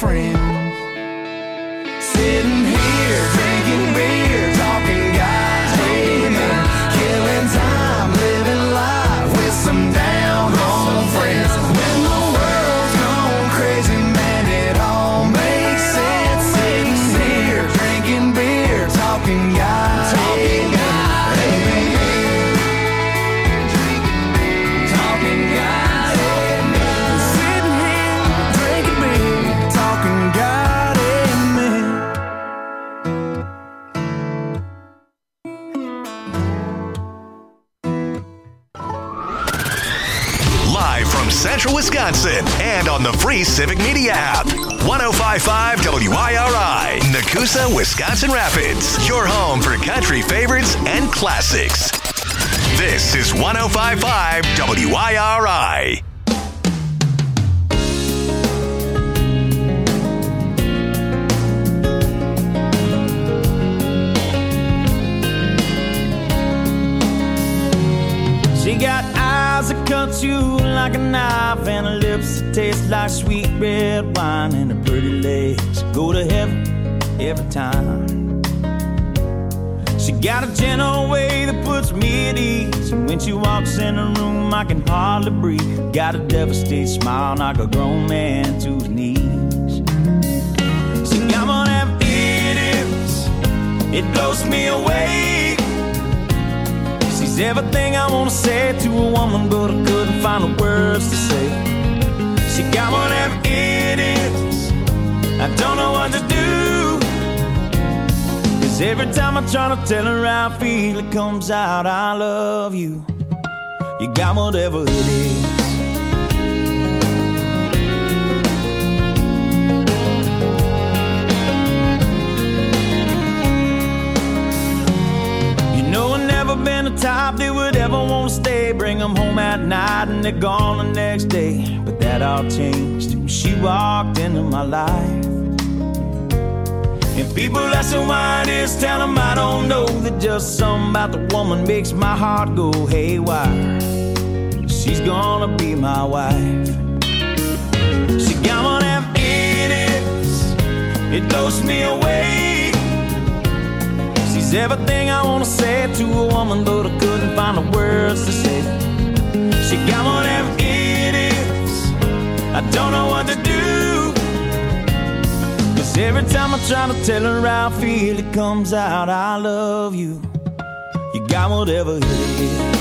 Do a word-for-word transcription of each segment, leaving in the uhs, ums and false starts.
friends. Sitting here drinking beer, talking God's amen, killing time, living life with some down home friends. When the world's gone crazy, man, it all makes sense. Sitting here drinking beer, talking God's amen, talking God's amen. Sitting here drinking beer, talking God amen. Live from Central Wisconsin and on the free Civic Media app. one oh five point five W I R I, Nakusa, Wisconsin Rapids. Your home for country favorites and classics. This is one oh five point five W I R I. She got eyes that cut you like a knife, and her lips that taste like sweet red wine, and her pretty legs go to heaven every time. She got a gentle way that puts me at ease, and when she walks in the room I can hardly breathe. Got a devastated smile, knock a grown man to his knees. She got one of them idiots, it blows me away. She's everything I want to say to a woman, but I couldn't find the words to say. She got one of them idiots, I don't know what to do. Cause every time I try to tell her how I feel, it comes out, I love you. You got whatever it is. Been the type that would ever want to stay, bring them home at night and they're gone the next day. But that all changed when she walked into my life. And people asking why it is, tell them I don't know, that just something about the woman makes my heart go haywire. She's gonna be my wife. She got one of them idiots, it blows me away. She's everything I want to say to a woman, but I couldn't find the words to say. She got one of them idiots, I don't know what to do. Cause every time I try to tell her how I feel, it comes out, I love you. You got whatever it is.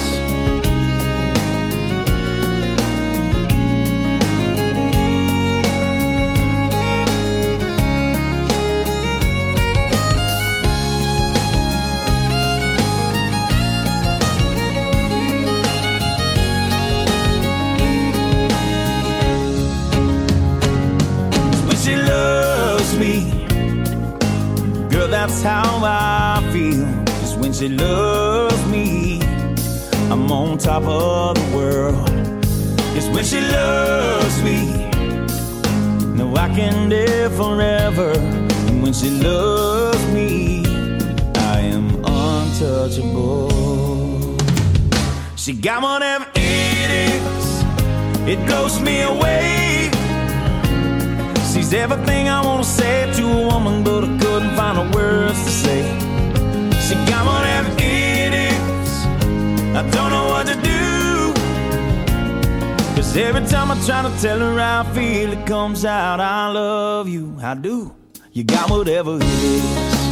That's how I feel. Just when she loves me, I'm on top of the world. Just when she loves me, no, I can live forever. And when she loves me, I am untouchable. She got one of them idiots, it blows me away. She's everything I want to say to a woman, but I couldn't find the words to say. She got one of them idiots, I don't know what to do. Cause every time I try to tell her how I feel, it comes out, I love you. I do. You got whatever it is.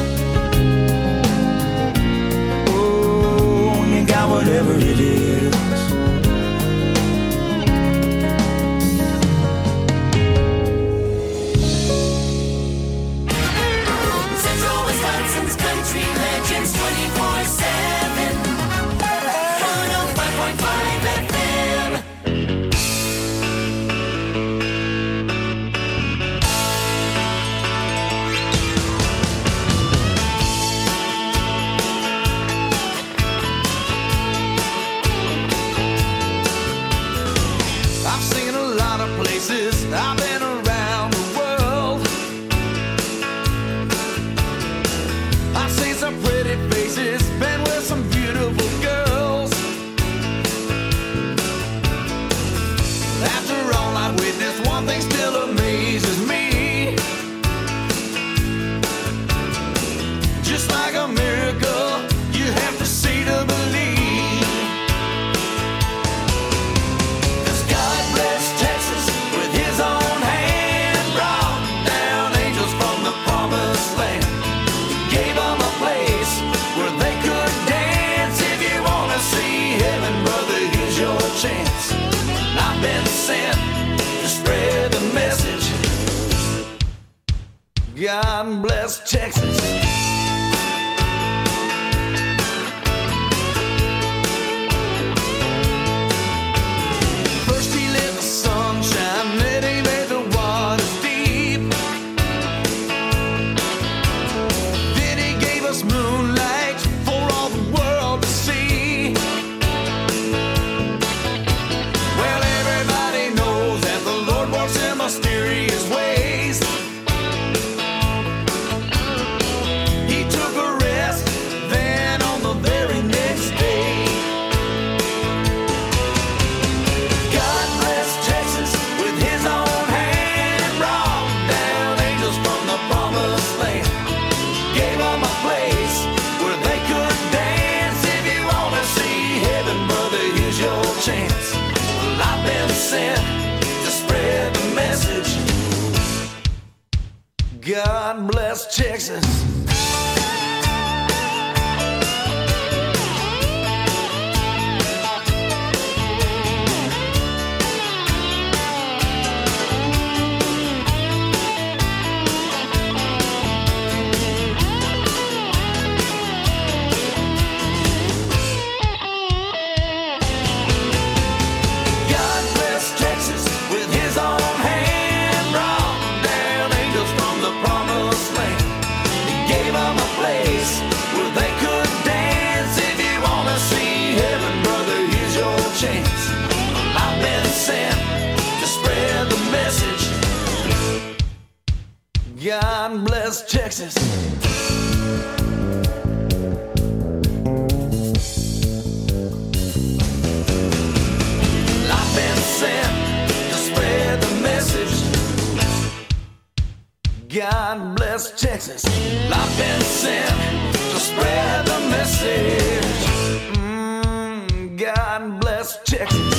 Oh, you got whatever it is. Country legends twenty-four seven. one oh five point five F M. God bless Texas. First he let the sun shine, then he made the waters deep. Then he gave us moonlight for all the world to see. Well, everybody knows that the Lord works in mysterious ways. He took a rest, then on the very next day. God bless Texas with his own hand, brought down angels from the promised land. Gave them a place where they could dance. If you want to see heaven, brother, here's your chance. Well, I've been sent to spread the message. God bless Texas. God bless Texas with his own hand, brought down angels from the promised land. He gave them a place where they could dance. If you want to see heaven, brother, here's your chance. Well, I've been sent to spread the message. God bless Texas. I've been sent to spread the message. God bless Texas. I've been sent to spread the message. Mm, God bless Texas.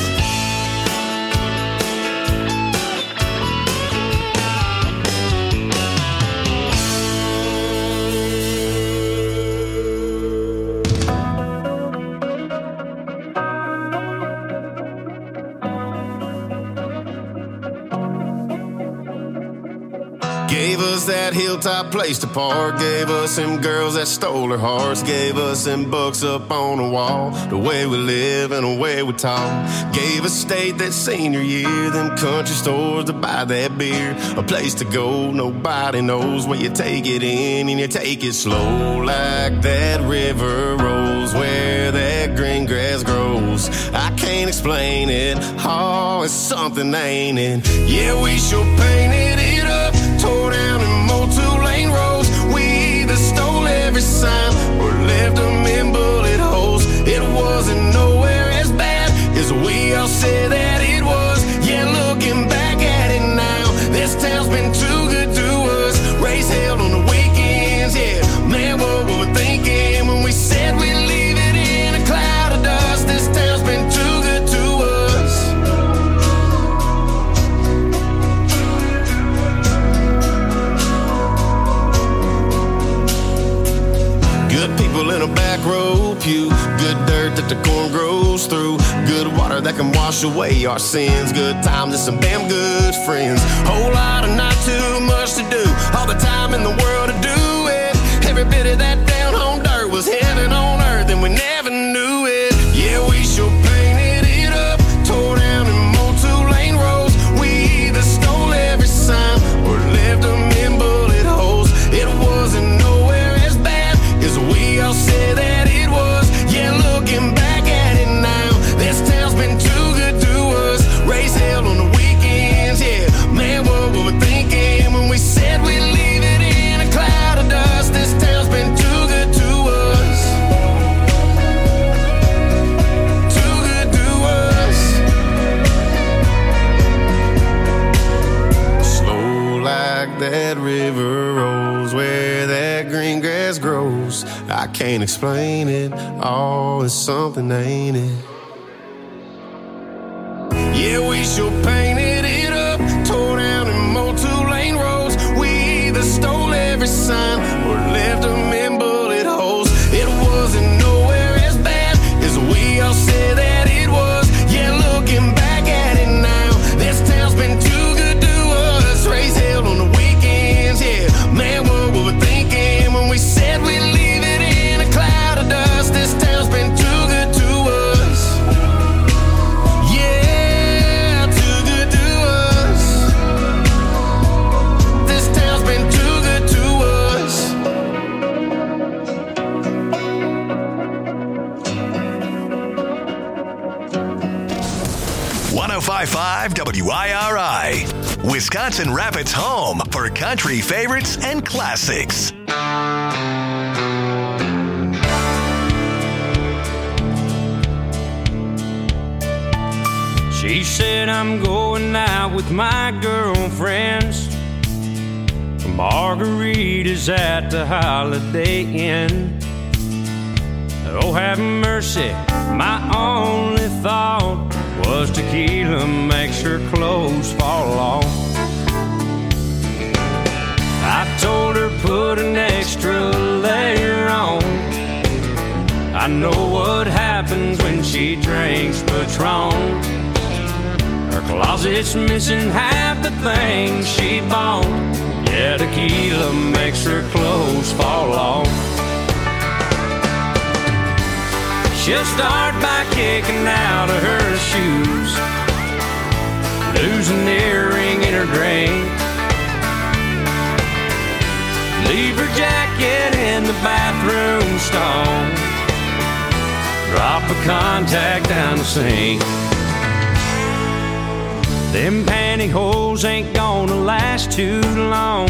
Gave us that hilltop place to park. Gave us them girls that stole our hearts. Gave us them books up on the wall. The way we live and the way we talk. Gave us state that senior year. Them country stores to buy that beer. A place to go nobody knows, where you take it in and you take it slow. Like that river rolls where that green grass grows. I can't explain it. Oh, it's something, ain't it? Yeah, we sure painted it up. Tore down and mowed two-lane roads. We either stole every sign or left them in bullet holes. It wasn't nowhere as bad as we all said that it was. Yeah, looking back at it now, this town's been too good to us. Race held on the weekends, yeah. Man, what were we thinking when we said we'd leave it in a cloud of dust? This town's been too good to us. Good people in a back row pew. Good dirt that the corn grows through. Good water that can wash away our sins. Good times and some damn good friends. Whole lot of not too much to do. All the time in the world to do it. Every bit of that down home dirt was heaven on earth, and we never knew it. Yeah, we sure painted it up. Tore down and mowed two-lane roads. We either stole every sign or left them in bullet holes. It wasn't nowhere as bad as we all said that it was. Yeah, looking back at it now, this town's been too good to us. Race held on the weekends, yeah. Man, what were we thinking when we said we'd leave it in a cloud of dust? This town's been too good to us. Too good to us. Slow like that river rolls where that green grass grows. I can't explain it. Oh, it's something, ain't it? Yeah, we sure painted it up. Tore down and mowed two-lane roads. We either stole every sign or left them in bullet holes. It wasn't nowhere as bad as we all said that it was. Yeah, looking back at it now, this town's been too good to us. Race held on the weekends, yeah. Man, five W I R I. Wisconsin Rapids' home for country favorites and classics. She said I'm going out with my girlfriends for margaritas at the Holiday Inn. Oh, have mercy, my only thought was tequila makes her clothes fall off. I told her put an extra layer on. I know what happens when she drinks Patron. Her closet's missing half the things she bought. Yeah, tequila makes her clothes fall off. She'll start by kicking out of her shoes, lose an earring in her drink, leave her jacket in the bathroom stall, drop a contact down the sink. Them pantyhose ain't gonna last too long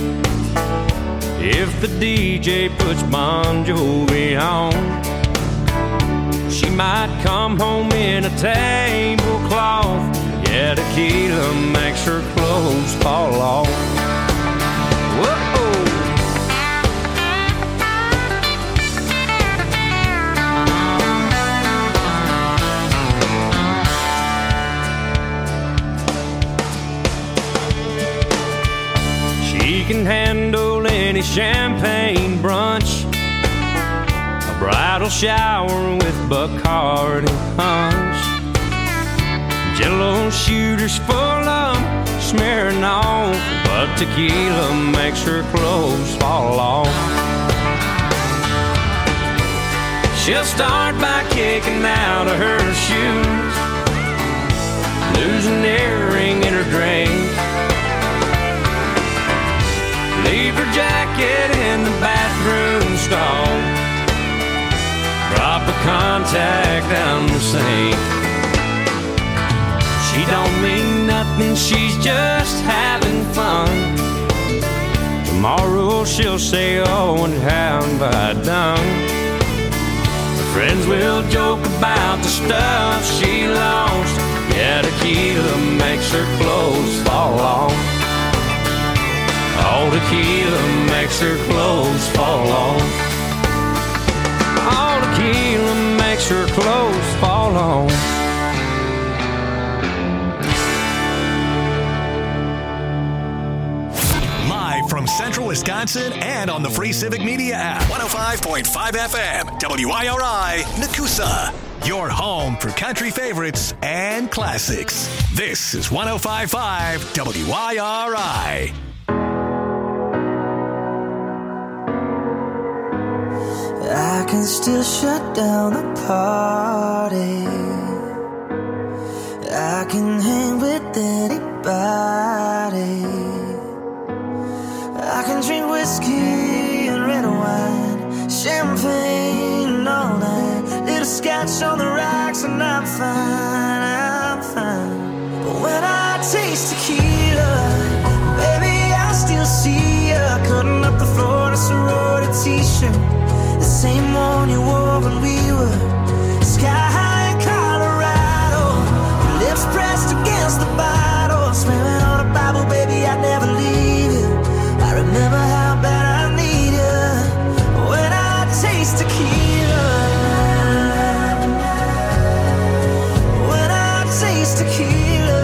if the D J puts Bon Jovi on. She might come home in a tablecloth. Yeah, tequila makes her clothes fall off. Whoa! She can handle any champagne brunch, bridal shower with Bacardi punch, Jello shooters full of smearing off, but tequila makes her clothes fall off. She'll start by kicking out of her shoes, lose an earring in her drink, leave her jacket in the bathroom stall, drop a contact down the sink. She don't mean nothing, she's just having fun. Tomorrow she'll say, oh, and how have I done? Her friends will joke about the stuff she lost. Yeah, tequila makes her clothes fall off. Oh, tequila makes her clothes fall off. All tequila makes her clothes fall on. Live from Central Wisconsin and on the free Civic Media app. one oh five point five F M, W I R I, Nakusa. Your home for country favorites and classics. This is one oh five point five W I R I. I can still shut down the party. I can hang with anybody. I can drink whiskey and red wine, champagne and all that. Little scotch on the rocks and I'm fine, I'm fine. But when I taste tequila, baby, I still see ya cutting up the floor in a sorority t-shirt. The same one you wore when we were sky high in Colorado. Your lips pressed against the bottle, swearing on a Bible, baby, I'd never leave you. I remember how bad I need you when I taste tequila. When I taste tequila,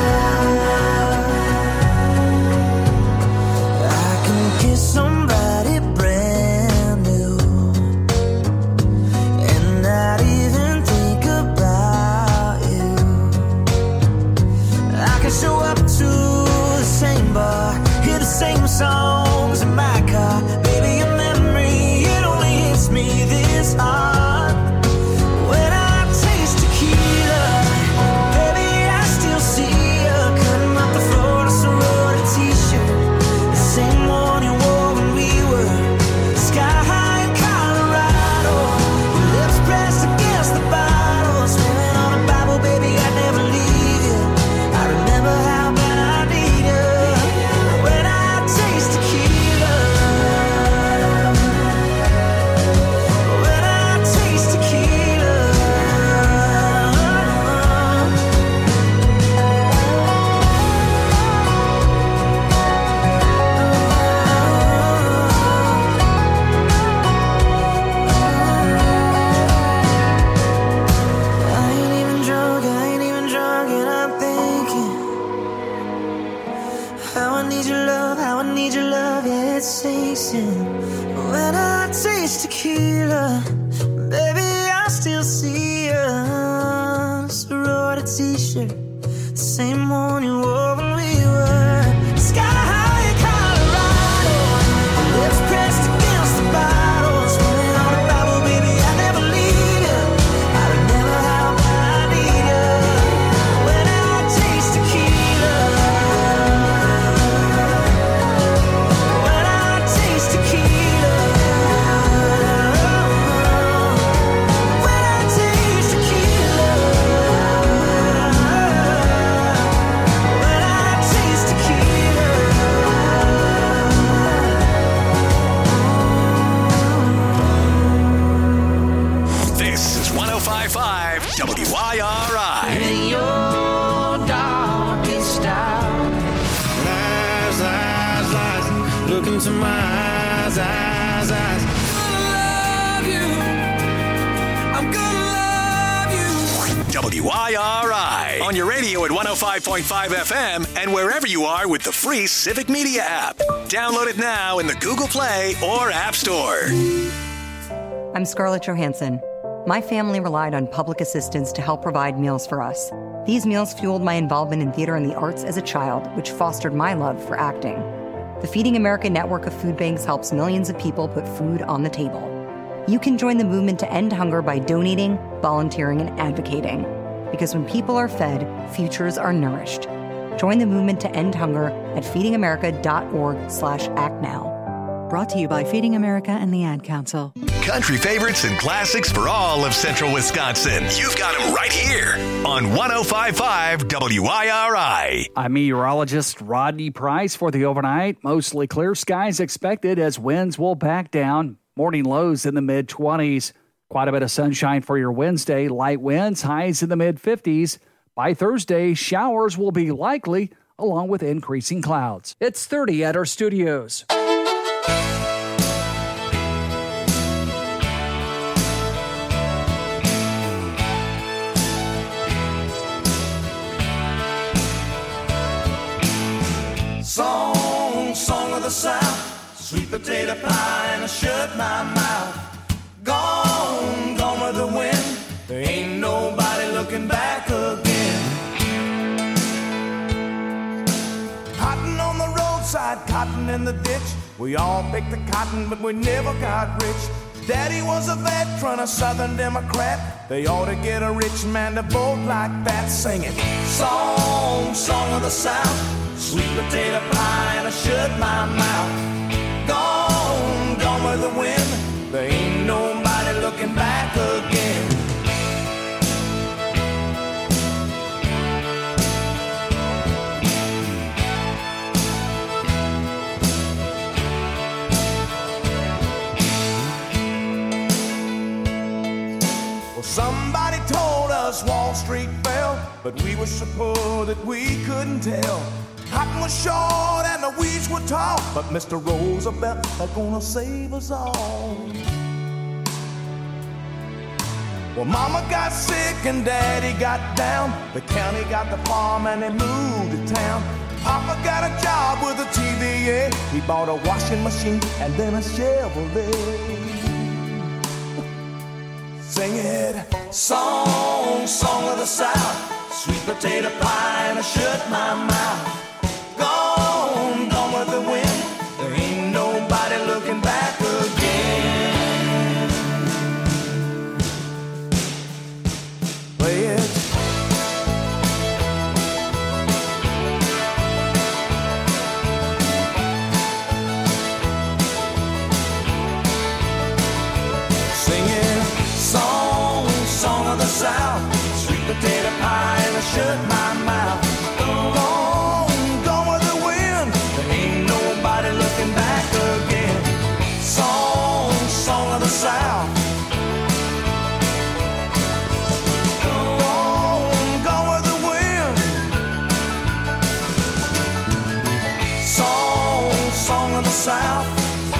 I can kiss somebody brand new and not even think about you. I can show up to the same bar, hear the same songs in my car. Baby, your memory, it only hits me this hard. When I taste tequila, baby, I still see you cutting up the floor in a sorority t-shirt. The same one you wore when we were sky high in Colorado. Your lips pressed against the bottle, swearing on a Bible, baby, I'd never leave you. I it sinks in. When I taste tequila, baby, I still see you. Sorority t-shirt, the same one you wore when we were sky high in Colorado. Lips pressed against the bottle, swimming on a Bible, baby, I never leave you. I remember how I need you. When I taste tequila, when I taste tequila, when I taste tequila, when I taste tequila. This is one oh five point five W I R I. In your darkest hour, Lies, lies, lies. Look into my eyes, eyes, eyes. I'm gonna love you. I'm gonna love you. W I R I. On your radio at one oh five point five F M and wherever you are with the free Civic Media app. Download it now in the Google Play or App Store. I'm Scarlett Johansson. My family relied on public assistance to help provide meals for us. These meals fueled my involvement in theater and the arts as a child, which fostered my love for acting. The Feeding America network of food banks helps millions of people put food on the table. You can join the movement to end hunger by donating, volunteering, and advocating. Because when people are fed, futures are nourished. Join the movement to end hunger at feedingamerica.org slash act now. Brought to you by Feeding America and the Ad Council. Country favorites and classics for all of central Wisconsin. You've got them right here on one oh five point five W I R I. I'm meteorologist Rodney Price for the overnight. Mostly clear skies expected as winds will back down. Morning lows in the mid-twenties. Quite a bit of sunshine for your Wednesday. Light winds, highs in the mid-fifties. By Thursday, showers will be likely along with increasing clouds. It's thirty at our studios. Song, song of the South, sweet potato pie, and I shut my mouth. Gone, gone with the wind. There ain't nobody looking back again. Cotton on the roadside, cotton in the ditch. We all picked the cotton, but we never got rich. Daddy was a veteran, a Southern Democrat. They ought to get a rich man to vote like that. Singing song, song of the South, sweet potato pie, and I shut my mouth. Gone, gone with the wind. There ain't nobody looking back again. Well, somebody told us Wall Street fell, but we were so poor that we couldn't tell. Cotton was short and the weeds were tall, but Mister Roosevelt is gonna save us all. Well, Mama got sick and Daddy got down. The county got the farm and they moved to town. Papa got a job with a T V A. He bought a washing machine and then a Chevrolet. Sing it, song, song of the South, sweet potato pie, and I shut my mouth. Gone, gone with the wind. There ain't nobody looking back again. Play it. Singing song, song of the South, sweet potato pie, and I shut my mouth. Gone, gone with the wind. There ain't nobody looking back again. Song, song of the South. Gone, gone with the wind. Song, song of the South.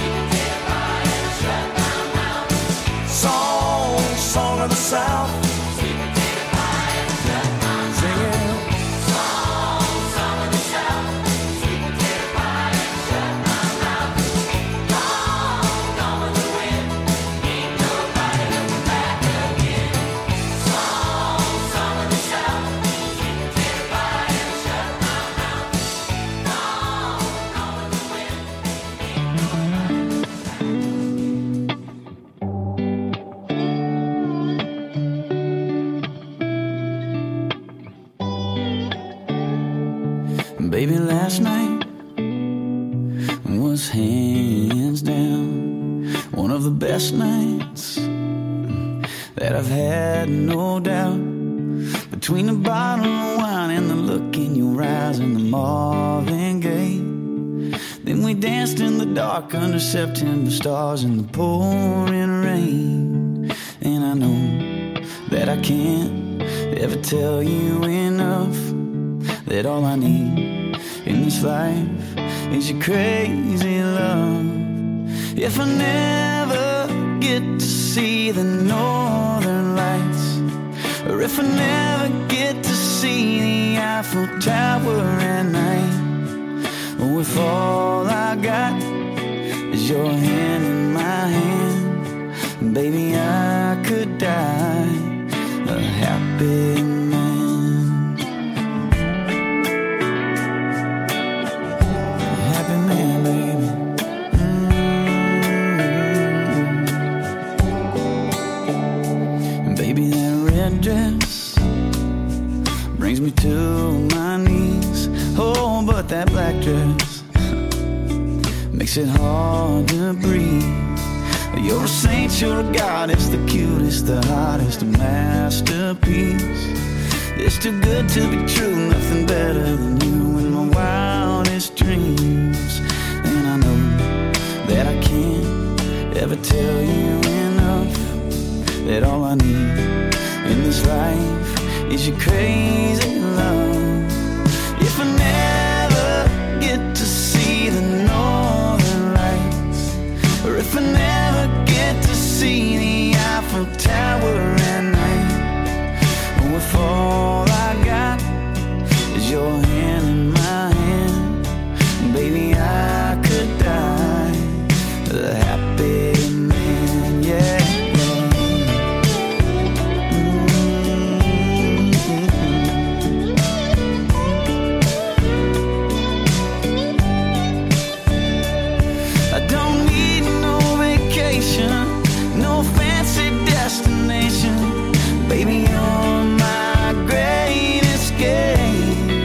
Song, song of the South. Gone, Baby, last night was hands down one of the best nights that I've had, no doubt. Between the bottle of wine and the look in your eyes and the Marvin Gaye, then we danced in the dark under September stars in the pouring rain. And I know that I can't ever tell you enough that all I need in this life is your crazy love. If I never get to see the northern lights, or if I never get to see the Eiffel Tower at night, or if all I got is your hand in my hand, baby, I could die a happy man. A happy man, baby. Mm-hmm. Baby, that red dress brings me to my knees. Oh, but that black dress makes it hard to breathe. You're a saint, you're a goddess, the cutest, the hottest, a masterpiece. It's too good to be true, nothing better than you in my wildest dreams. And I know that I can't ever tell you enough that all I need in this life is your crazy love. If I never get to see the northern lights, or if I never get to see the Eiffel Tower at night, or if all I got is your hand in my hand, baby, I could die a happy man, yeah. No fancy destination, baby, you're my great escape.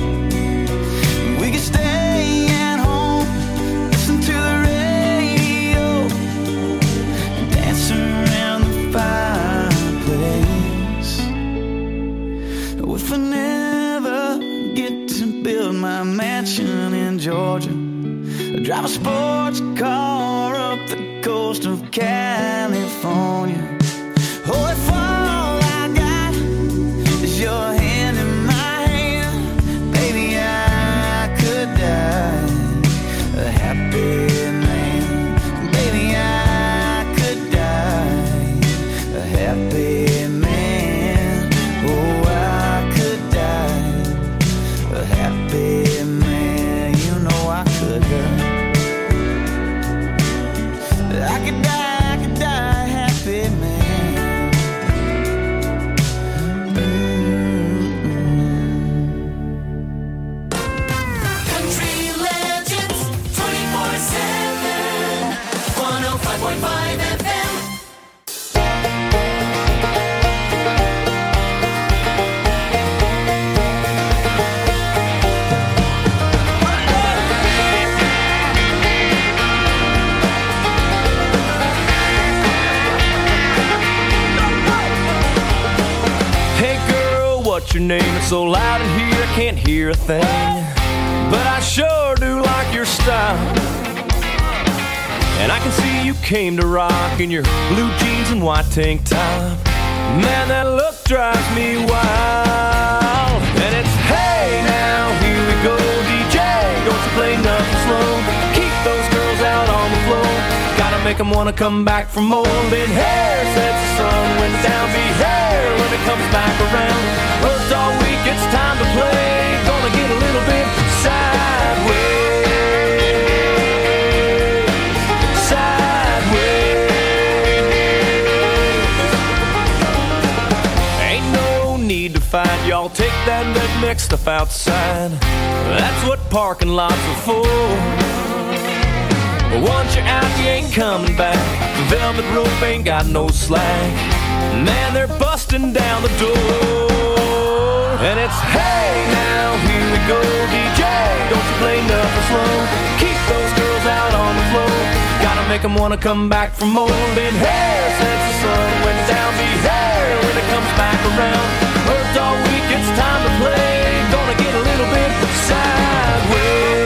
We could stay at home, listen to the radio, dance around the fireplace. If I never get to build my mansion in Georgia, drive a sports car up the coast of California. Oh, if all I got is your hand in my hand, baby, I could die a happy man. Baby, I could die a happy man. Oh, I could die a happy man. You know I could die. I could die, I could die happy, man. Mm-hmm. Country Legends twenty-four seven, one oh five point five F M. What's your name? It's so loud in here I can't hear a thing, but I sure do like your style. And I can see you came to rock in your blue jeans and white tank top. Man, that look drives me wild. And it's hey now, here we go, D J, don't you play nothing slow. Keep those girls out on the floor, gotta make them wanna come back for more. Been here since the sun went down, be here when it comes back around. Worked all week, it's time to play, gonna get a little bit sideways. Sideways. Ain't no need to fight, y'all take that red mix stuff outside. That's what parking lots are for. But once you're out, you ain't coming back. The velvet rope ain't got no slack. Man, they're busting down the door. And it's, hey, now here we go, D J. Don't you play nothing slow. Keep those girls out on the floor. Gotta make them wanna come back for more. Been here since the sun went down. Be here when it comes back around. Worked all week, it's time to play. Gonna get a little bit sideways.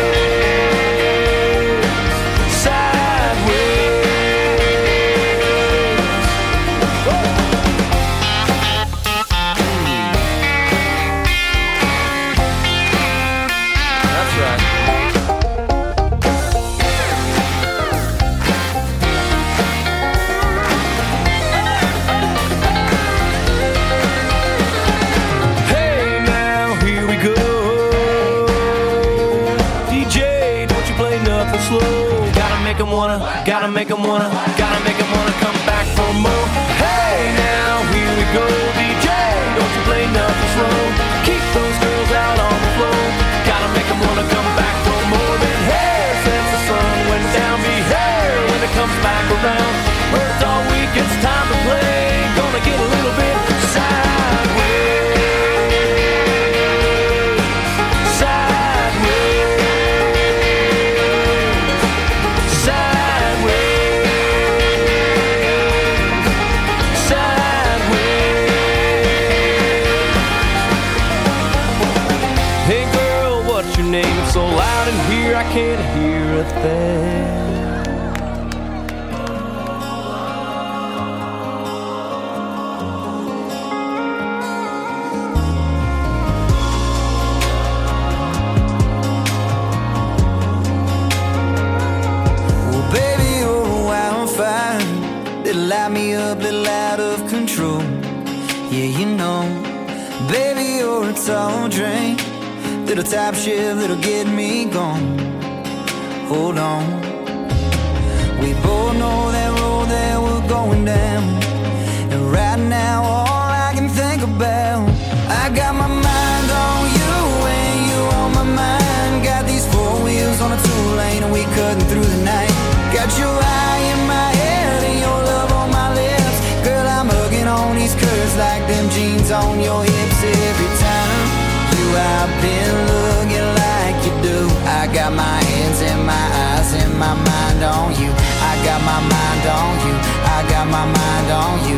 Wanna, gotta make them wanna, gotta make them wanna come back for more. Hey, now here we go, D J. Don't you play nothing slow. Keep those girls out on the floor. Gotta make them wanna come back for more. Been here since the sun went down. Be here when it comes back around. Worked all week, it's time to play. Gonna get a little bit sideways. So loud in here I can't hear a thing. Well, baby, you're a wildfire. Little light me up, little out of control. Yeah, you know, baby, you're a tall drink. Little top shift, little get me gone. Hold on. We both know that road that we're going down. And right now, all I can think about, I got my mind on you and you on my mind. Got these four wheels on a two-lane and we cutting through the night. Got your eye in my head and your love on my lips. Girl, I'm hugging on these curves like them jeans on your hips every time. I've been looking like you do. I got my hands and my eyes and my mind on you. I got my mind on you. I got my mind on you.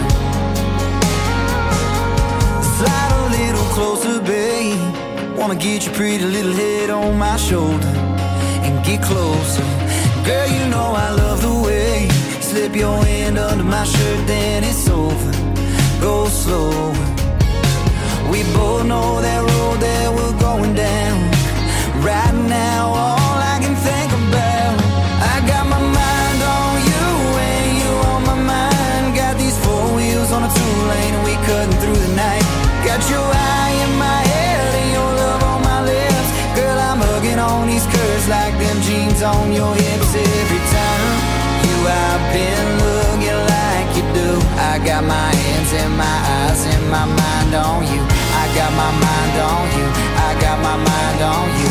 Slide a little closer, babe. Wanna get your pretty little head on my shoulder and get closer. Girl, you know I love the way you slip your hand under my shirt, then it's over. Go slower. We both know that road that we're going down. Right now, all I can think about, I got my mind on you and you on my mind. Got these four wheels on a two-lane and we cutting through the night. Got your eye in my head and your love on my lips. Girl, I'm hugging on these curves like them jeans on your hips every time. You, I've been looking like you do. I got my hands and my eyes and my mind on you. I got my mind on you. I got my mind on you.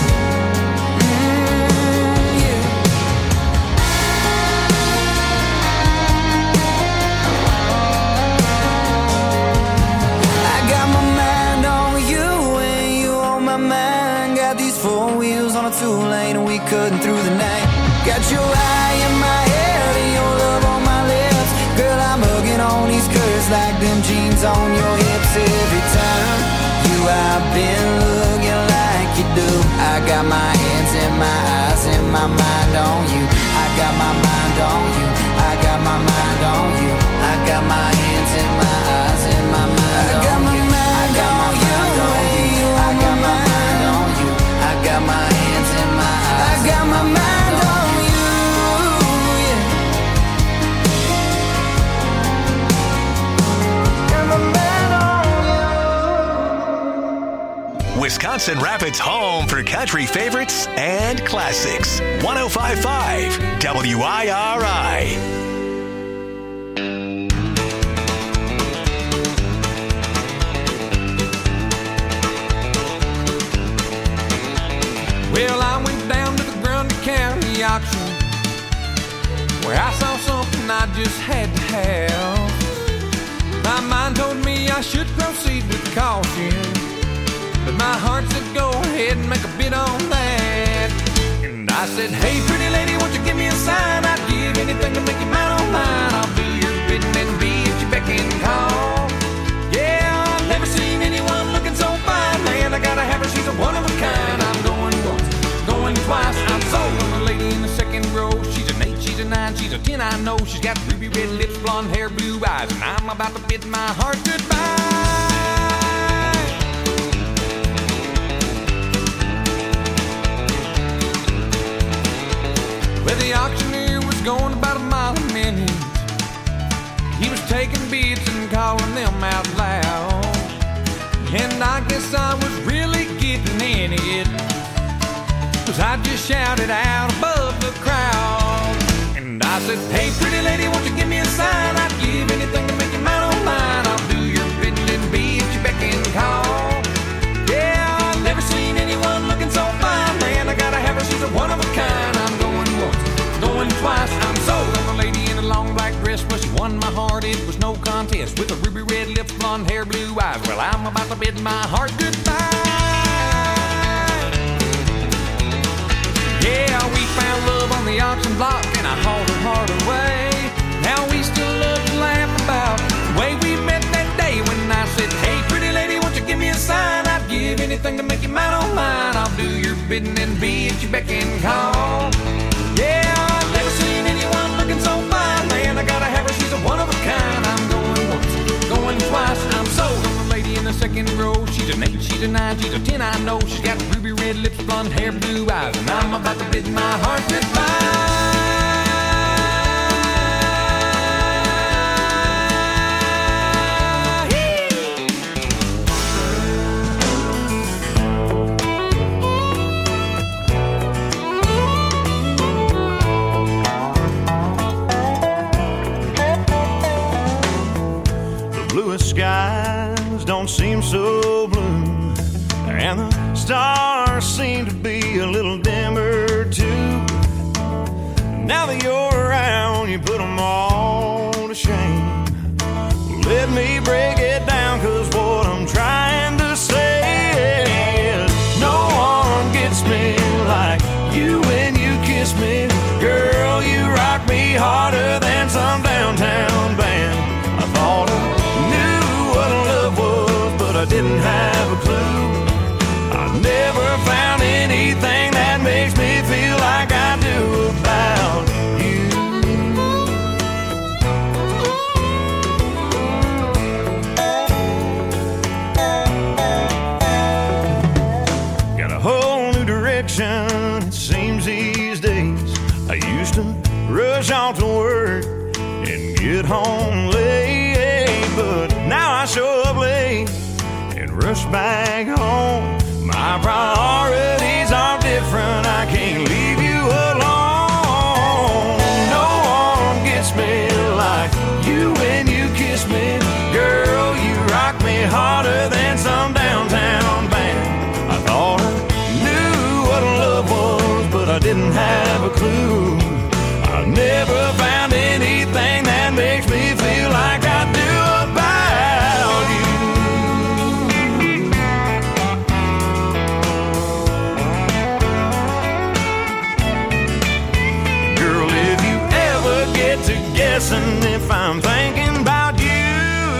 Mm, yeah. I got my mind on you and you on my mind. Got these four wheels on a two-lane and we cutting through the night. Got your eye in my head and your love on my lips. Girl, I'm hugging on these curves like them jeans on your hips every time. I've been looking like you do. I got my hands and my eyes and my mind on you. I got my mind on you. I got my mind on you. I got my hands and my eyes and my mind on you. I got my mind on you. I got my mind on you. I got my hands and my eyes. I got my mind on you. Yeah. Got my mind on Wisconsin Rapids' home for country favorites and classics. one oh five point five W I R I. Well, I went down to the Grundy County auction where I saw something I just had to have. My mind told me I should proceed with caution. But my heart said go ahead and make a bid on that. And I said, hey pretty lady, won't you give me a sign? I'd give anything to make you mine on mine. I'll do your bidding and be at your beck and call. Yeah, I've never seen anyone looking so fine. Man, I gotta have her, she's a one of a kind. I'm going once, going twice. I'm sold on the lady in the second row. She's an eight, she's a nine, she's a ten, I know. She's got ruby red lips, blonde hair, blue eyes, and I'm about to bid my heart goodbye. Well, the auctioneer was going about a mile a minute. He was taking bids and calling them out loud. And I guess I was really getting in it, 'cause I just shouted out above the crowd. And I said, hey pretty lady, won't you give me a sign? I'd give anything to make you mine on mine. I'll do your bidding and be at your beck and call. Yeah, I've never seen anyone looking so fine. Man, I gotta have her, she's a one of a kind. I'm going once, going twice. I'm sold on a lady in a long black dress. Well, she won my heart, it was no contest. With a ruby red lips, blonde hair, blue eyes. Well, I'm about to bid my heart goodbye. Yeah, we found love on the auction block, and I hauled her heart away. Now we still love to laugh about the way we met that day when I said, hey pretty lady, won't you give me a sign? I'd give anything to make you mine on mine. I'll do your bidding and be at your beck and call. Yeah, I've never seen anyone looking so fine. Man, I gotta have her, she's a one of a kind. I'm going once, going twice. I'm sold on the lady in the second row. She's an eight, she's a nine, she's a ten, I know. She's got ruby red lips, blonde hair, blue eyes, and I'm about to bid my heart goodbye. Bluest skies don't seem so blue, and the stars seem to be a little dimmer too. Now that you're around, you put them all to shame. Let me break it down, 'cause what I'm trying to say is no one gets me like you when you kiss me. Girl, you rock me harder than some downtown band. I thought I I didn't have a clue. I never found anything that makes me feel like I do about you. Got a whole new direction, it seems these days. I used to rush off to work and get home late, but now I show up late, rush back home. My priorities are different, I can't leave you alone. No one gets me like you when you kiss me. Girl, you rock me harder than some downtown band. I thought I knew what love was, but I didn't have a clue. I never found anything that makes me feel like I do about you. Guessing if I'm thinking about you,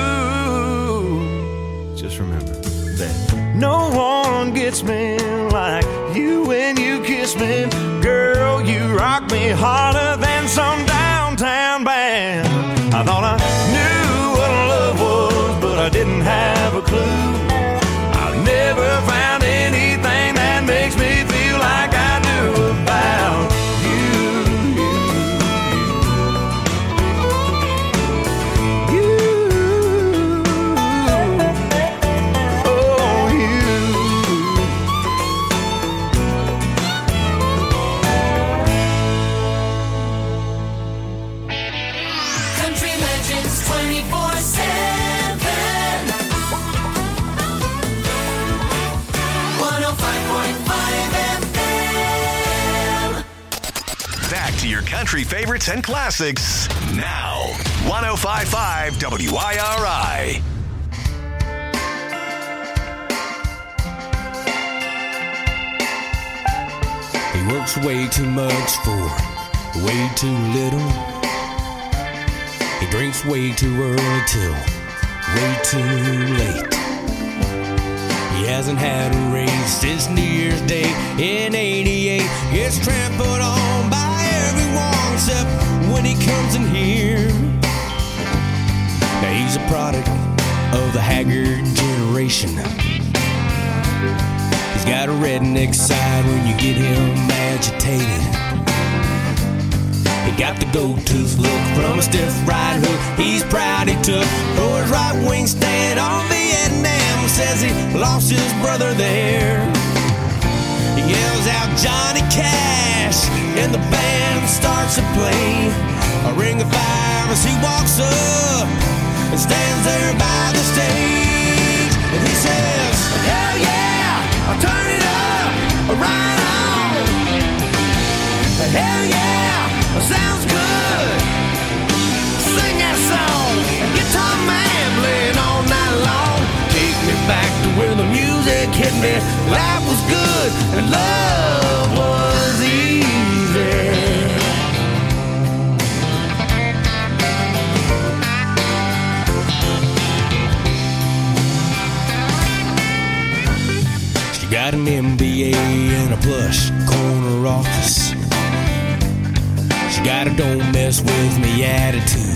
just remember that no one gets me like you when you kiss me. Girl, you rock me harder than some downtown band. I thought I knew what love was, but I didn't have a clue. I've never found anything that makes me feel like I do about you. Your country favorites and classics now. one oh five point five W I R I. He works way too much for way too little. He drinks way too early till way too late. He hasn't had a race since New Year's Day in eighty-eight. Gets trampled on by everyone except when he comes in here. Now he's a product of the haggard generation. He's got a redneck side when you get him agitated. He got the gold tooth look from a stiff right hook he's proud he took for his right wing stand on Vietnam. Says he lost his brother there. He yells out Johnny Cash and the band starts to play a ring of fire as he walks up and stands there by the stage. And he says, hell yeah, I'll turn it up, right on. Hell yeah, sounds good. Sing that song, guitar man playing all night long. Take me back to where the music hit me. Life was good and love was easy. She got an M B A and a plush corner office. She got a don't mess with me attitude.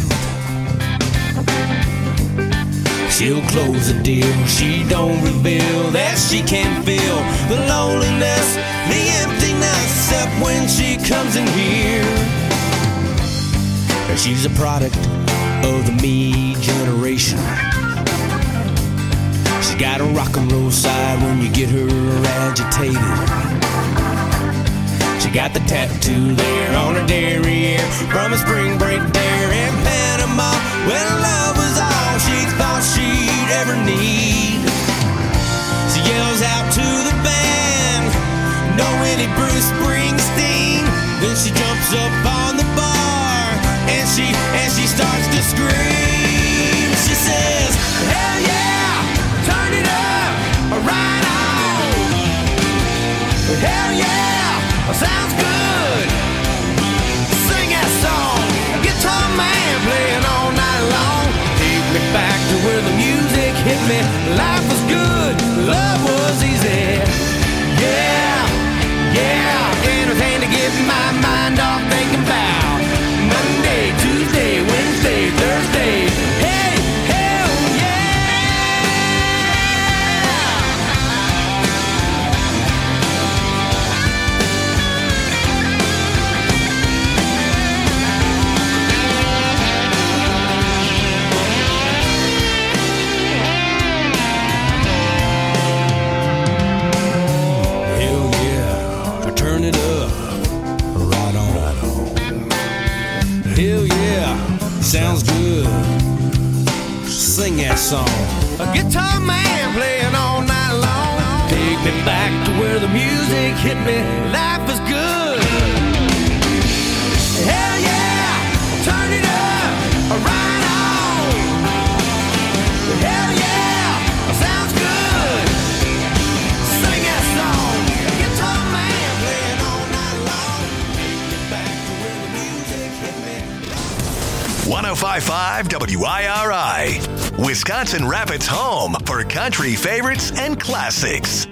She'll close the deal, she don't reveal that she can feel the loneliness, the emptiness, except when she comes in here. And she's a product of the me generation. She's got a rock and roll side when you get her agitated. She got the tattoo there on her derriere from a spring break there in Panama when love was all she thought she'd ever need. She yells out to the band, no any Bruce Springsteen. Then she jumps up on the bar and she and she starts to scream. She says, hell yeah, turn it up, right on. Hell yeah, sounds good. Sing that song, guitar man playing all night long. Take me back to where the music hit me. Life was good, love was easy. Yeah, yeah, anything to get my mind off thinking about Monday, Tuesday, Wednesday, Thursday. Hey, hell turn it up, right on, right on. Hell yeah, sounds good. Sing that song. A guitar man playing all night long. Take me back to where the music hit me. Life is good. Hell yeah, turn it up, right on. Hell yeah, sounds good. Sing that song. Guitar man playing all night long. Take me back to where the music hit me. one oh five point five W I R I, Wisconsin Rapids' home for country favorites and classics.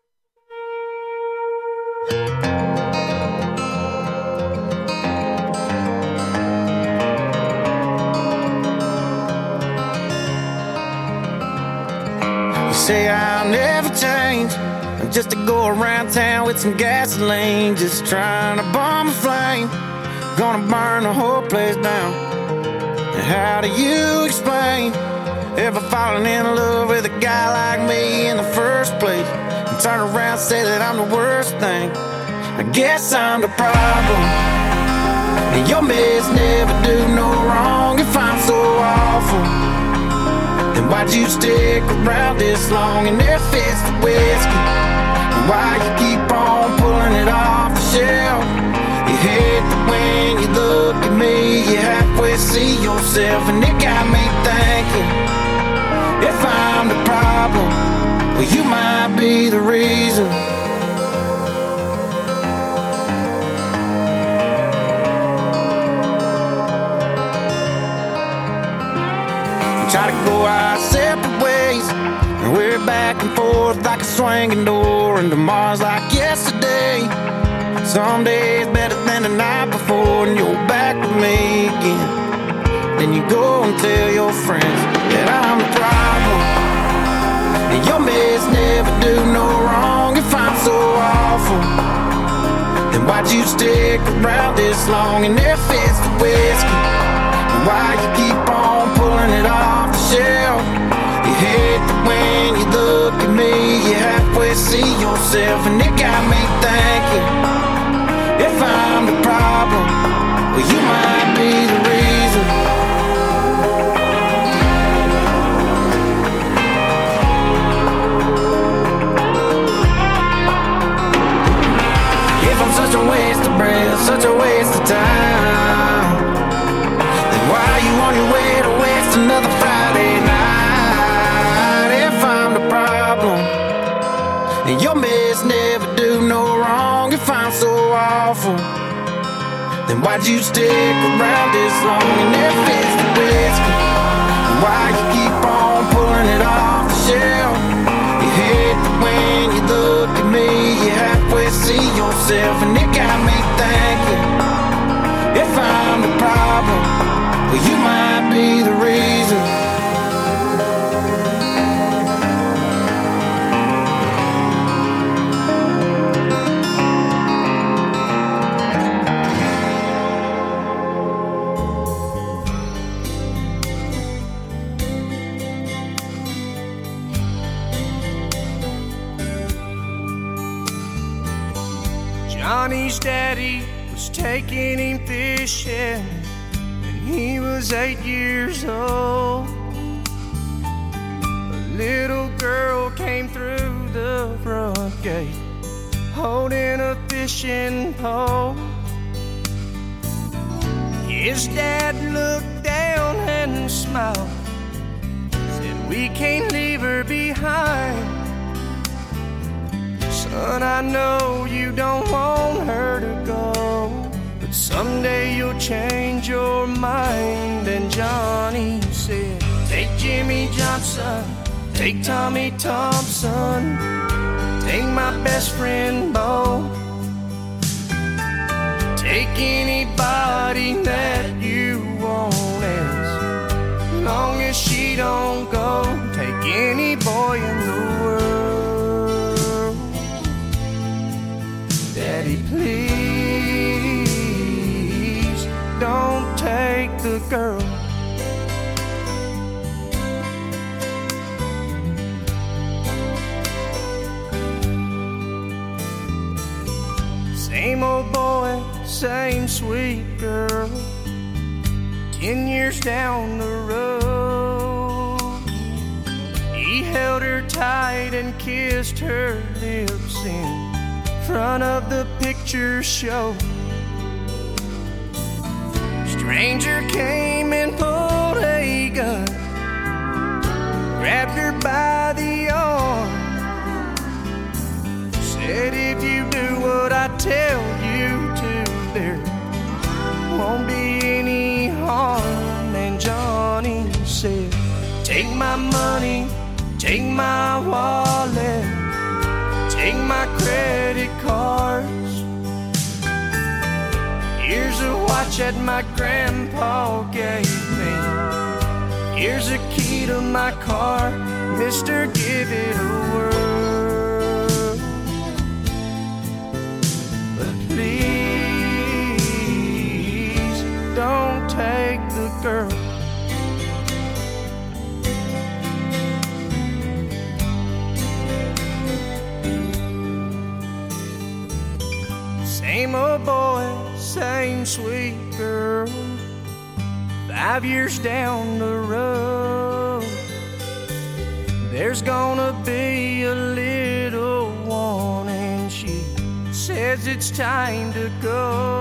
You say I'll never change, I'm just to go around town with some gasoline, just trying to bomb a flame, gonna burn the whole place down. And how do you explain ever falling in love with a guy like me in the first place, and turn around and say that I'm the worst thing? I guess I'm the problem, and your meds never do no wrong. If I'm so awful, then why'd you stick around this long and there fits the whiskey? And why you keep on pulling it off the shelf? You hate that when you look at me, you halfway see yourself, and it got me thinking, if I'm the problem, well, you might be the reason. try to go our separate ways. And we're back and forth like a swinging door, and tomorrow's like yesterday. Some days better than the night before, and you're back with me again. Then you go and tell your friends that I'm the problem, and your mess never do no wrong. If I'm so awful, then why'd you stick around this long? And if it's the whiskey, then why you keep on pulling it off the shelf? You hate that when you look at me, you halfway see yourself, and it got me thinking, if I'm the problem, well, you might be the reason. If I'm such a waste of breath, such a waste of time, then why are you on your way to waste another Friday night? If I'm the problem, and your mess never do no wrong. If I'm so awful, then why'd you stick around this long? And if it's the whiskey, then why you keep on pulling it off the shelf? You hate that when you look at me, you halfway see yourself, and it got me thinking, if I'm the problem, well, you might be the reason. Johnny's daddy was taking him fishing when he was eight years old. A little girl came through the front gate holding a fishing pole. His dad looked down and smiled, said, "We can't leave her behind. Son, I know you don't want her to go, but someday you'll change your mind." And Johnny said, "Take Jimmy Johnson, take Tommy Thompson, take my best friend Bo, take anybody that you want, as long as she don't go. Take any boy in the world. Daddy, please don't take the girl." Same old boy, same sweet girl, ten years down the road. He held her tight and kissed her lips in front of the picture show. Stranger came and pulled a gun, grabbed her by the arm, said, "If you do what I tell you to, there won't be any harm." And Johnny said, "Take my money, take my wallet, take my credit cards. Here's a watch that my grandpa gave me. Here's a key to my car. Mister, give it a whirl. But please don't take the girl." Same old boy, same sweet girl, five years down the road. There's gonna be a little one, and she says it's time to go.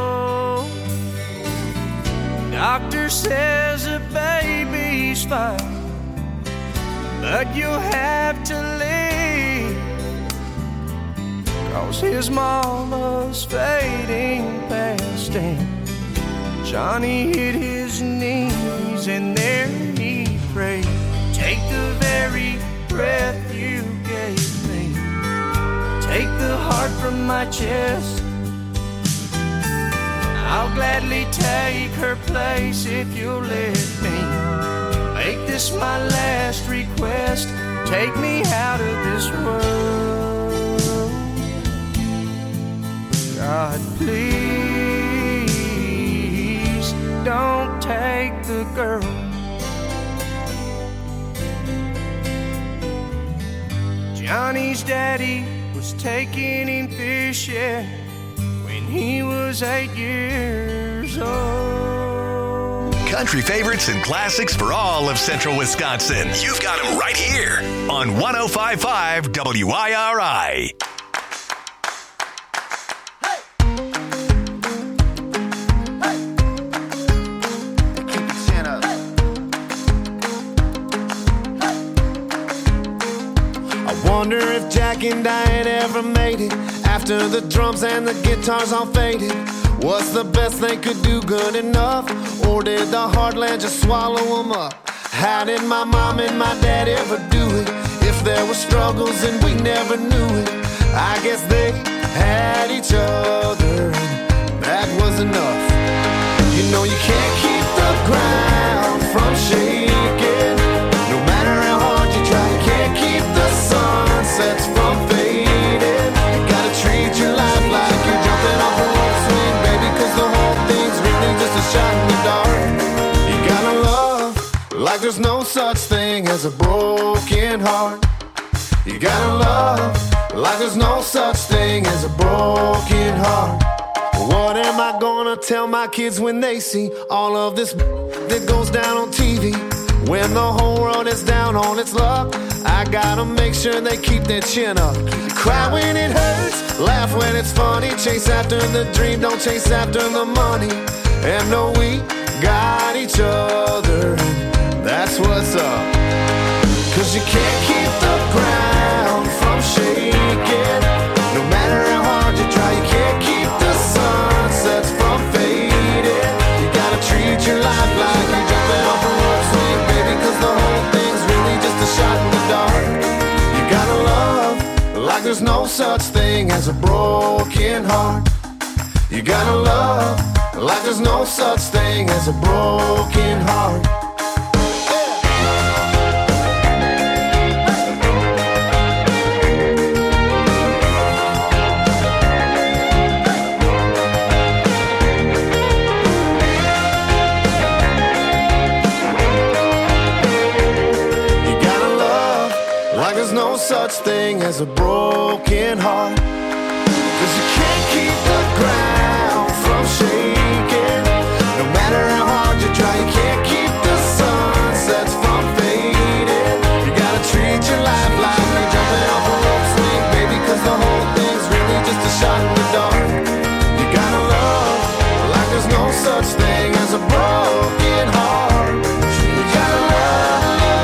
Doctor says the baby's fine, but you'll have to leave, 'cause his mama's fading fast. And Johnny hit his knees and there he prayed, Take the very breath you gave me. Take the heart from my chest. I'll gladly take her place if you'll let me. Make this my last request. Take me out of this world. God, please don't take the girl. Johnny's daddy was taking him fishing when he was eight years old. Country favorites and classics for all of Central Wisconsin. You've got them right here on one oh five point five W I R I. Wonder if Jack and Diane ever made it after the drums and the guitars all faded. Was the best they could do good enough, or did the heartland just swallow them up? How did my mom and my dad ever do it? If there were struggles and we never knew it, I guess they had each other, and that was enough. You know you can't keep the ground from shaking, no matter how hard you try. You can't keep the sunsets from fading. You gotta treat your life like you're jumping off a rope swing, baby, cause the whole thing's really just a shot in the dark. You gotta love like there's no such thing as a broken heart. You gotta love like there's no such thing as a broken heart. What am I gonna tell my kids when they see all of this that goes down on T V? When the whole world is down on its luck, I gotta make sure they keep their chin up. Cry when it hurts, laugh when it's funny. Chase after the dream, don't chase after the money. And know we got each other, that's what's up. Cause you can't keep the ground from shaking, no matter how hard you try. You can't keep the sunsets from fading. You gotta treat your life like you're jumping off a rope swing, baby, cause the whole thing's really just a shot in the dark. You gotta love like there's no such thing as a broken heart. You gotta love like there's no such thing as a broken heart. No such thing as a broken heart. Cause you can't keep the ground from shaking, no matter how hard you try. You can't keep the sunsets from fading. You gotta treat your life like you're jumping off a rope swing, baby, cause the whole thing's really just a shot in the dark. You gotta love like there's no such thing as a broken heart. You gotta love.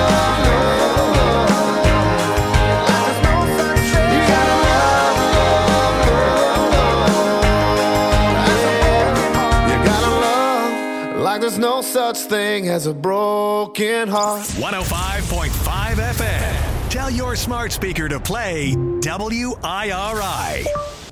There's no such thing as a broken heart. one oh five point five F M. Tell your smart speaker to play W I R I.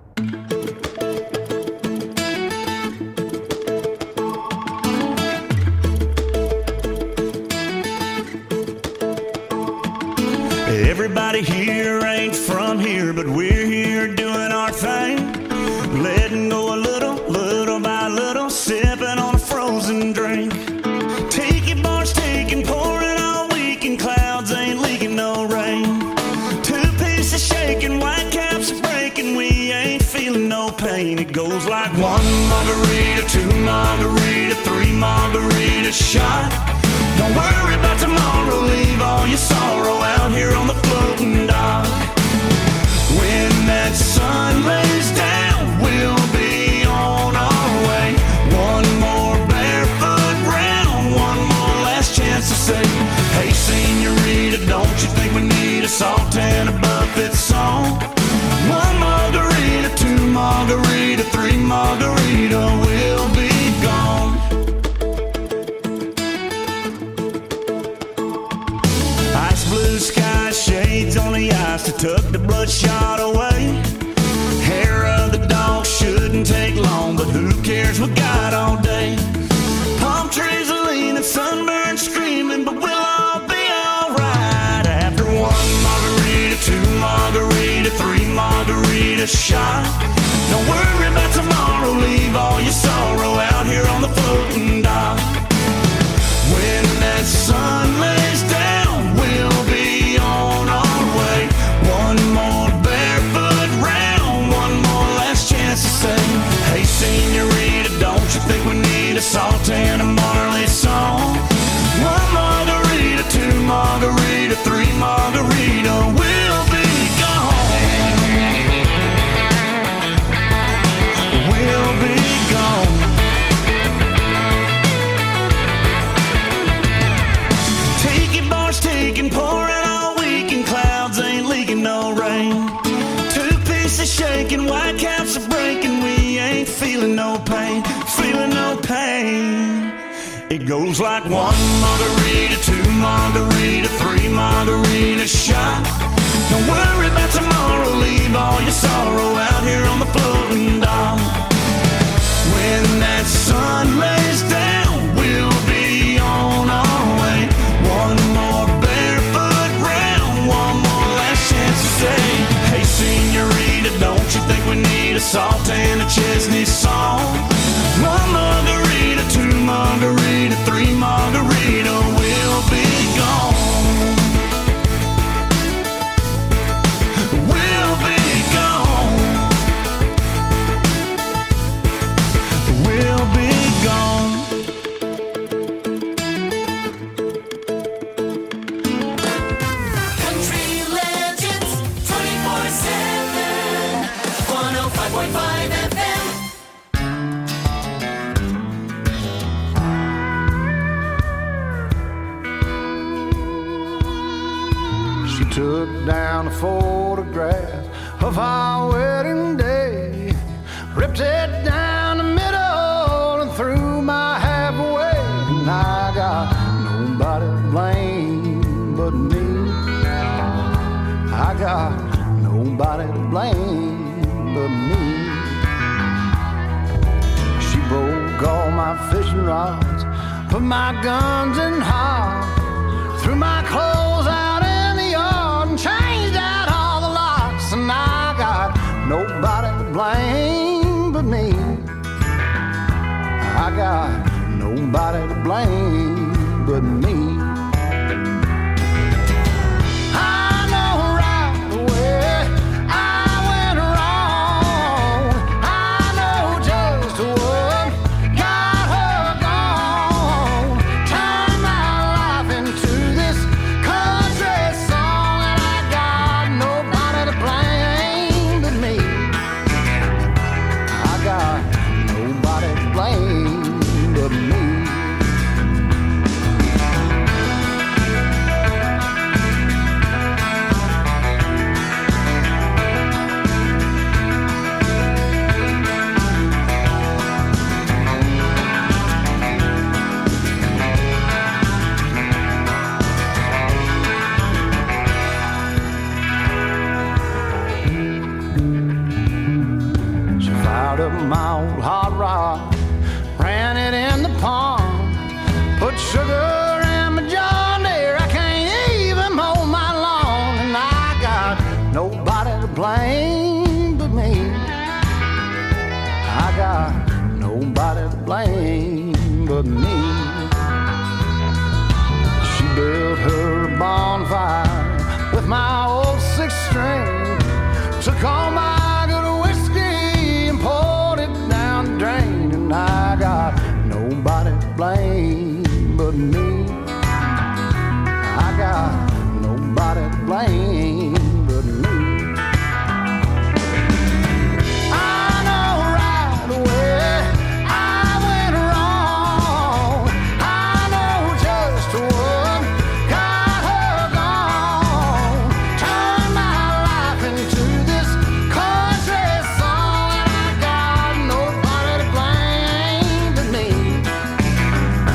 Everybody here ain't from here, but we're here doing our thing. Letting go a little, little by little, sipping on a frozen drink. Tiki bars taking, pouring all weekend, clouds ain't leaking no rain. Two pieces shaking, white caps are breaking, we ain't feeling no pain. It goes like one margarita, two margarita, three margarita shot. Don't worry about tomorrow, leave all your sorrow out here on the floating dock. When that sun lays down, we'll be on our way. One more barefoot round, one more last chance to say, hey senorita, don't you think we need a salt and a buffet song? One margarita, two margarita, three margarita, we'll be gone. worry about tomorrow, leave all your sorrow out here on the floating dock. When that sun lays down, we'll be on our way. One more barefoot round, one more last chance to say, hey senorita, don't you think we need a salt and a Marley song? One margarita, two margarita, three margarita, we'll be gone. We'll be gone. Take it, boys, take it, pour it all weekend. Clouds ain't leaking no rain. Two pieces shaking, white caps are breaking. We ain't feeling no pain, feeling no pain. It goes like one margarita, two margarita, three margarita shot. Don't worry about tomorrow, leave all your sorrow out here on the floating dock. When that sun lays down, we'll be on our way. One more barefoot round, one more last chance to say, hey senorita, don't you think we need a salt and a Chesney song? One margarita, two margarita, three margarita, we'll be gone. We'll be gone. We'll be gone. Country Legends twenty-four seven, one oh five point five F M. She took down a photograph of our wedding day, ripped it down the middle and threw my half away. And I got nobody to blame but me. I got nobody to blame but me. She broke all my fishing rods, put my guns in hog, threw my clothes out in the yard and changed out all the locks. And I got nobody to blame but me. I got nobody to blame but me. I know right away I went wrong. I know just what got her gone. Turned my life into this country song, and I got nobody to blame but me. I got nobody to blame but me. She fired up my old hot rod, ran it in the pond, put sugar in my John Deere. I can't even mow my lawn, and I got nobody to blame but me. I got nobody to blame but me. She built her bonfire with my old six string, took all my good whiskey and poured it down the drain. And I got nobody to blame but me. I got nobody to blame but me. I know right away I went wrong. I know just what got her gone. Turned my life into this country song, and I got nobody to blame but me. I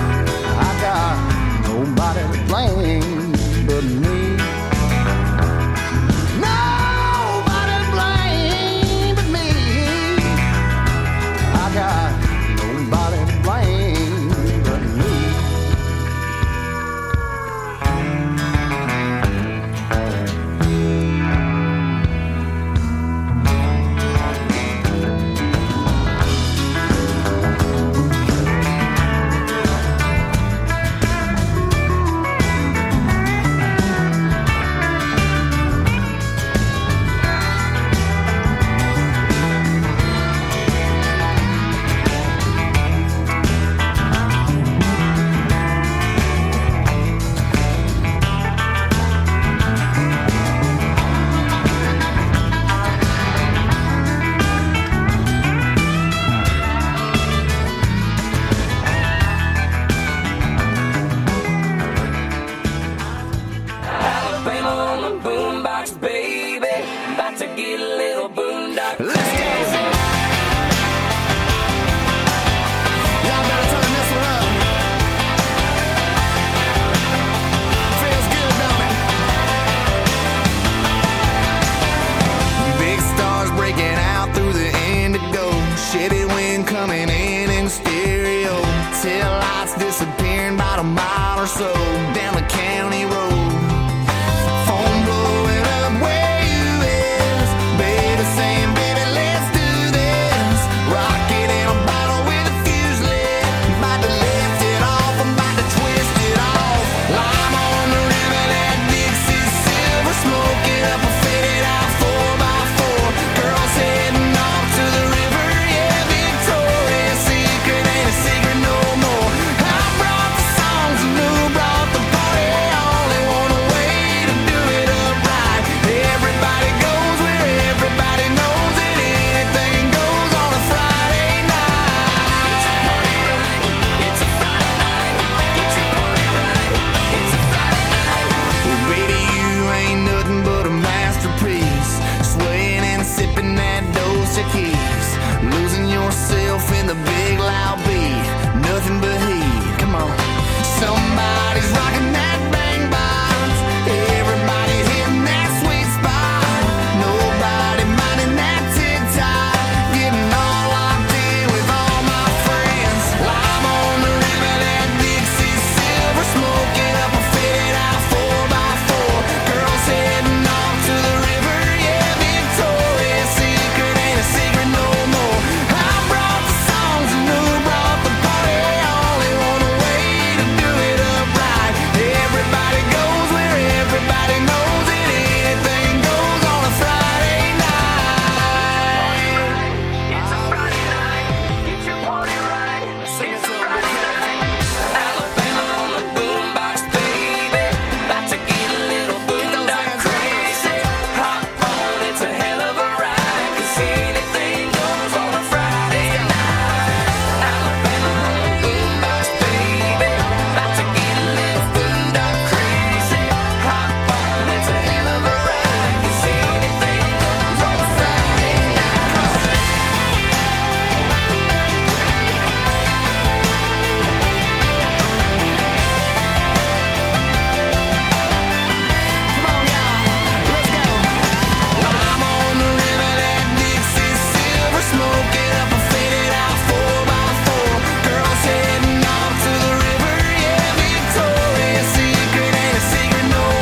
lights disappearing about a mile or so down the county road. Phone blowing up where you is. Baby saying, baby, let's do this. Rocket in a bottle with a fuse lit. About to lift it off, I'm about to twist it off. Lime on the river, that Dixie silver. Smoke it up, a faded out four by four. Girls heading off to the river, yeah, Victoria's Secret ain't a secret no more. I brought the songs and who brought the party. Only one way to do it up right. Everybody goes where everybody knows that anything goes on a Friday night. It's a party night. It's a Friday night. Get your party right. It's a Friday night. Well, baby, you ain't nothing but a masterpiece. Swaying and sipping that Dos Equis. Losing yourself in the big loud beat. Nothing but heat. Come on. Somebody's rocking